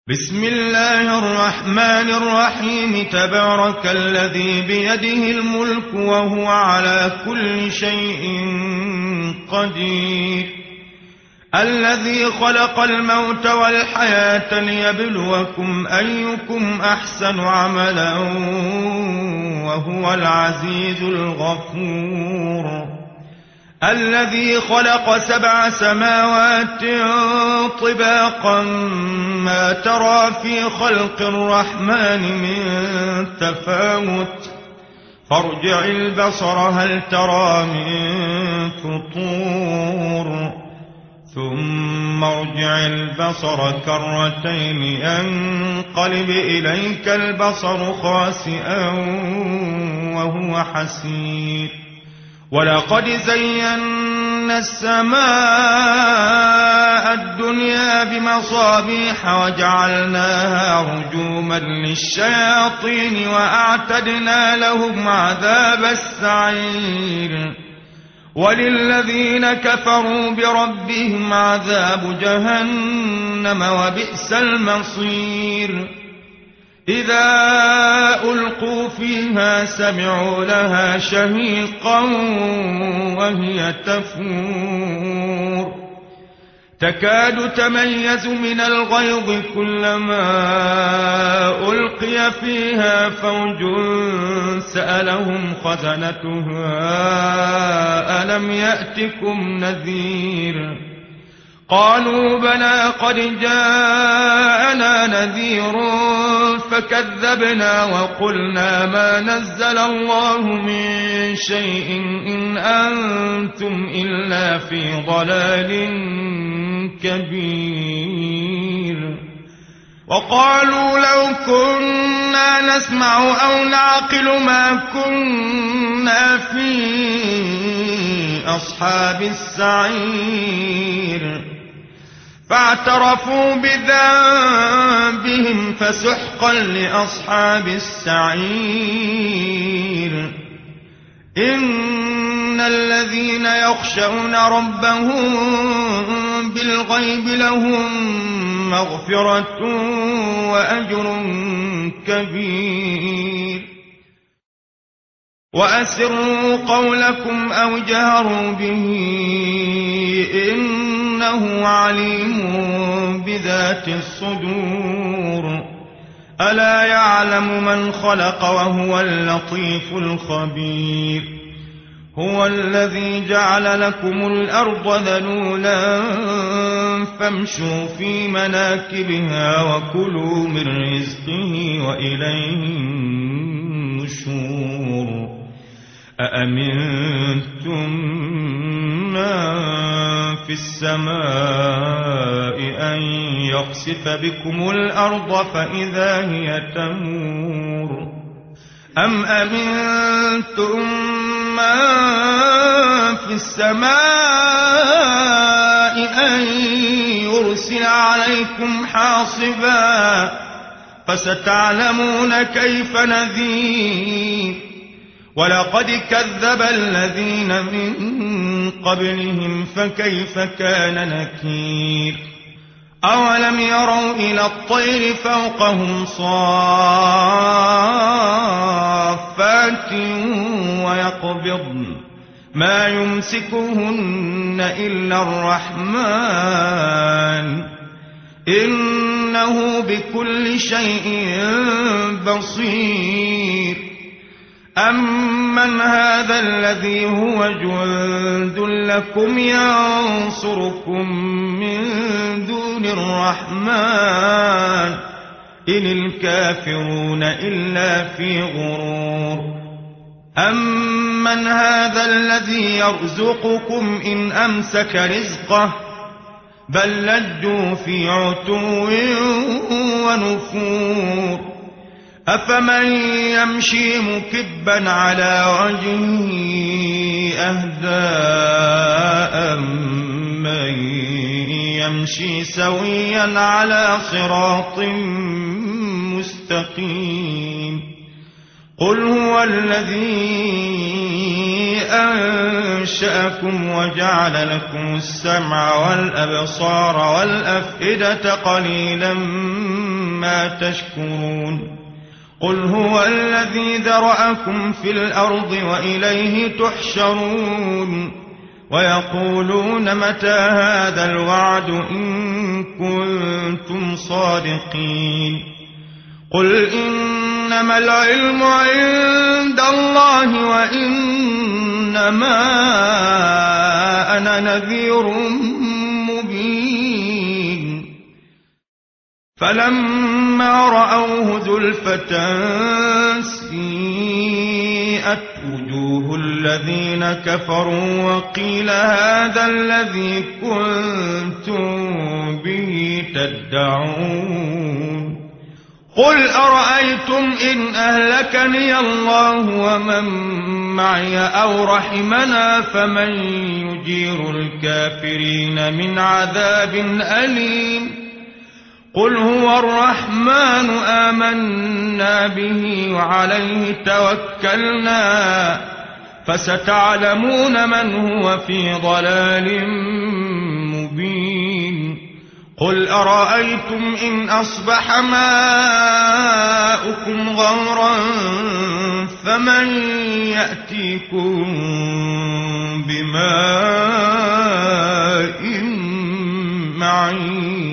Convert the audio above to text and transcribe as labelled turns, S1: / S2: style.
S1: بسم الله الرحمن الرحيم تبارك الذي بيده الملك وهو على كل شيء قدير الذي خلق الموت والحياة ليبلوكم أيكم أحسن عملا وهو العزيز الغفور الذي خلق 7 سماوات طباقا ما ترى في خلق الرحمن من تفاوت فارجع البصر هل ترى من فطور ثم ارجع البصر كرتين ينقلب إليك البصر خاسئا وهو حسير ولقد زينا السماء الدنيا بمصابيح وجعلناها رجوما للشياطين وأعتدنا لهم عذاب السعير وللذين كفروا بربهم عذاب جهنم وبئس المصير إذا ألقوا فيها سمعوا لها شهيقا وهي تفور تكاد تميز من الغيظ كلما ألقي فيها فوج سألهم خزنتها ألم يأتكم نذير قالوا بلى قد جاءنا نذير فكذبنا وقلنا ما نزل الله من شيء إن أنتم إلا في ضلال كبير وقالوا لو كنا نسمع أو نعقل ما كنا في أصحاب السعير فاعترفوا بذنبهم فسحقا لأصحاب السعير إن الذين يخشون ربهم بالغيب لهم مغفرة وأجر كبير وأسروا قولكم أو جهروا به إنه عليم بذات الصدور ألا يعلم من خلق وهو اللطيف الخبير هو الذي جعل لكم الأرض ذلولا فامشوا في مناكبها وكلوا من رزقه وإليه النشور أأمنتم من في السماء أن يخسف بكم الأرض فإذا هي تمور أم أمنتم من في السماء أن يرسل عليكم حاصبا فستعلمون كيف نذير ولقد كذب الذين من قبلهم فكيف كان نكير أولم يروا إلى الطير فوقهم صافات ويقبضن ما يمسكهن إلا الرحمن إنه بكل شيء بصير أمن هذا الذي هو جند لكم ينصركم من دون الرحمن إن الكافرون إلا في غرور أمن هذا الذي يرزقكم إن أمسك رزقه بل لجوا في عتو ونفور أفمن يمشي مكبا على وجهه أهدى من يمشي سويا على صراط مستقيم قل هو الذي أنشأكم وجعل لكم السمع والأبصار والأفئدة قليلا ما تشكرون قل هو الذي ذرأكم في الأرض وإليه تحشرون ويقولون متى هذا الوعد إن كنتم صادقين قل إنما العلم عند الله وإنما أنا نذير مبين فلما رأوه زلفة سيئت وجوه الذين كفروا وقيل هذا الذي كنتم به تدعون قل أرأيتم إن أهلكني الله ومن معي أو رحمنا فمن يجير الكافرين من عذاب أليم قل هو الرحمن آمنا به وعليه توكلنا فستعلمون من هو في ضلال مبين قل أرأيتم إن أصبح ماؤكم غورا فمن يأتيكم بماء معين